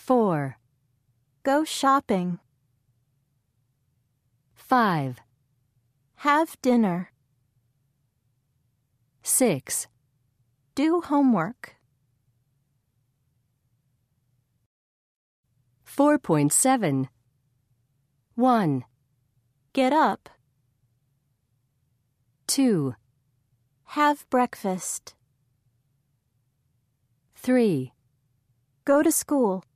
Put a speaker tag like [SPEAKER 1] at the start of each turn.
[SPEAKER 1] 4,
[SPEAKER 2] Go shopping.
[SPEAKER 1] 5,
[SPEAKER 2] Have dinner.
[SPEAKER 1] 6,
[SPEAKER 2] Do homework.
[SPEAKER 1] 4.7. 1,
[SPEAKER 2] Get up.
[SPEAKER 1] 2,
[SPEAKER 2] Have breakfast.
[SPEAKER 1] 3,
[SPEAKER 2] Go to school.